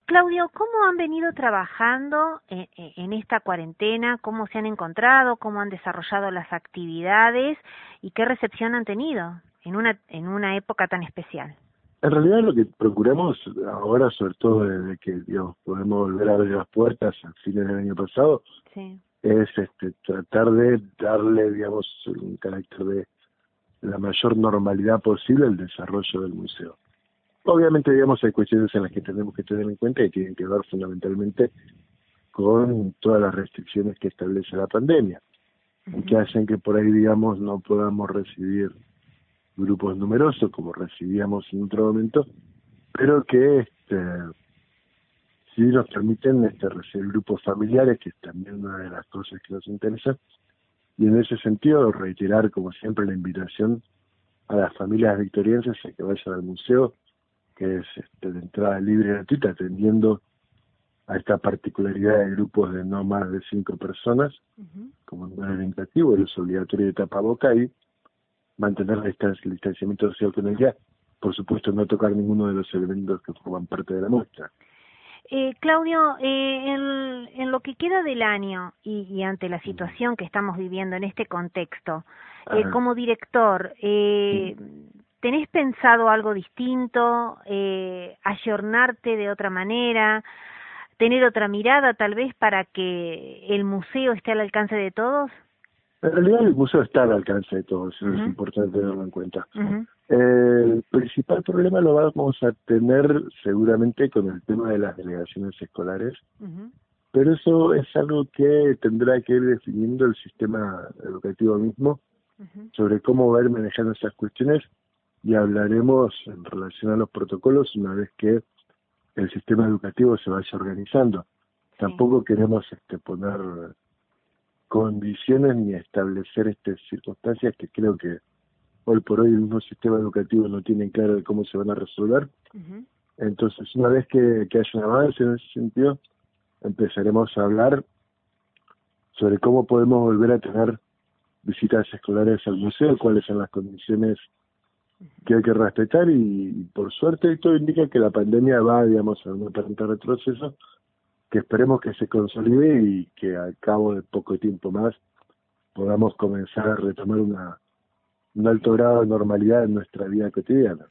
Claudio, ¿cómo han venido trabajando en esta cuarentena? ¿Cómo se han encontrado? ¿Cómo han desarrollado las actividades? ¿Y qué recepción han tenido en una época tan especial? En realidad lo que procuramos ahora, sobre todo desde que podemos volver a abrir las puertas a fines del año pasado, Sí. es tratar de darle un carácter de la mayor normalidad posible al desarrollo del museo. Obviamente, hay cuestiones en las que tenemos que tener en cuenta y tienen que ver fundamentalmente con todas las restricciones que establece la pandemia, y que hacen que por ahí, no podamos recibir grupos numerosos como recibíamos en otro momento, pero que sí nos permiten recibir grupos familiares, que es también una de las cosas que nos interesa, y en ese sentido reiterar como siempre la invitación a las familias victorienses a que vayan al museo, que es de entrada libre y gratuita, atendiendo a esta particularidad de grupos de no más de 5 personas, como un orientativo, el uso obligatorio de tapaboca y mantener el distanciamiento social con el día, por supuesto no tocar ninguno de los elementos que forman parte de la muestra. Claudio, en lo que queda del año y ante la situación que estamos viviendo en este contexto, como director, ¿tenés pensado algo distinto, ayornarte de otra manera, tener otra mirada tal vez para que el museo esté al alcance de todos? En realidad el museo está al alcance de todos, eso es importante tenerlo en cuenta. El principal problema lo vamos a tener seguramente con el tema de las delegaciones escolares, pero eso es algo que tendrá que ir definiendo el sistema educativo mismo, sobre cómo va a ir manejando esas cuestiones, y hablaremos en relación a los protocolos una vez que el sistema educativo se vaya organizando. Tampoco queremos poner condiciones ni establecer circunstancias que creo que hoy por hoy el mismo sistema educativo no tiene claro de cómo se van a resolver. Entonces, una vez que haya un avance en ese sentido, empezaremos a hablar sobre cómo podemos volver a tener visitas escolares al museo, cuáles son las condiciones que hay que respetar, y por suerte todo indica que la pandemia va, a un aparente retroceso, que esperemos que se consolide y que al cabo de poco tiempo más podamos comenzar a retomar un alto grado de normalidad en nuestra vida cotidiana.